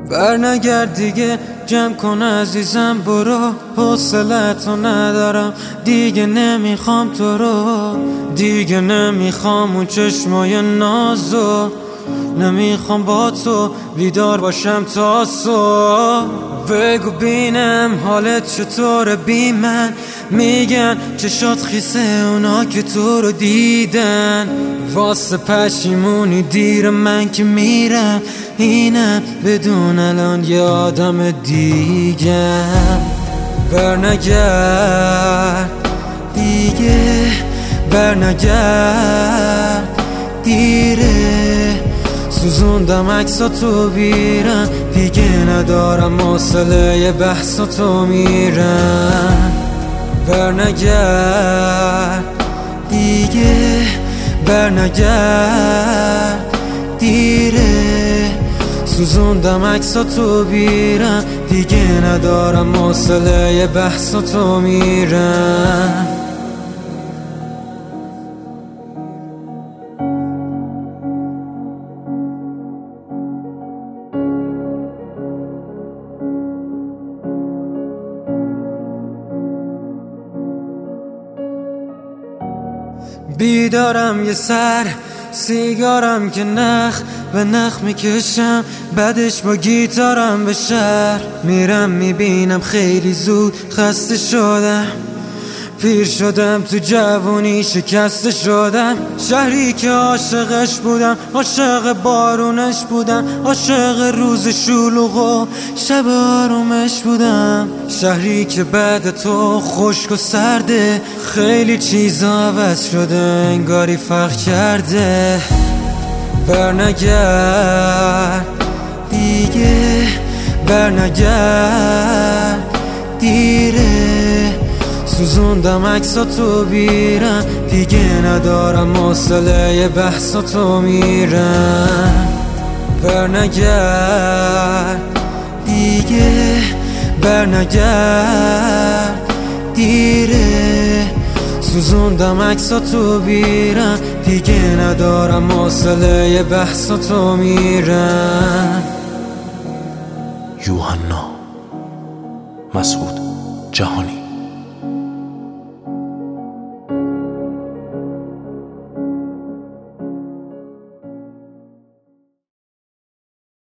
برنگرد دیگه، جمع کن عزیزم برو، حوصله‌تو ندارم دیگه، نمیخوام تو رو، دیگه نمیخوام اون چشمای نازو، نمیخوام با تو بیدار باشم تا صبح. بگو بینم حالت چطوره بی من، میگن چشات خیسه اونا که تو رو دیدن، واسه پشیمونی دیر من که میرم، اینم بدون الان یه آدم دیگه. برنگرد دیگه، برنگرد دیره، سوزوندم عکساتو بیرم، دیگه ندارم حوصله بحثاتو میرم. برنگرد دیگه، برنگرد دیره، سوزوندم عکساتو بیرم، دیگه ندارم حوصله بحثاتو میرم. بیدارم یه سر سیگارم که نخ به نخ میکشم، بعدش با گیتارم به شهر میرم، میبینم خیلی زود خسته شدم، پیر شدم تو جوونی شکسته شدم. شهری که عاشقش بودم، عاشق بارونش بودم، عاشق روز شلوغ و شب آرومش بودم. شهری که بعد تو خشک و سرده، خیلی چیزا عوض شده انگاری فرق کرده. برنگرد دیگه، برنگرد دیره، سوزوندم عکساتو بیرم، دیگه ندارم حوصله بحثاتو میرم. برنگرد دیگه، برنگرد دیره، سوزوندم عکساتو بیرم، دیگه ندارم حوصله بحثاتو میرم. یوحنا مسعود جهانی.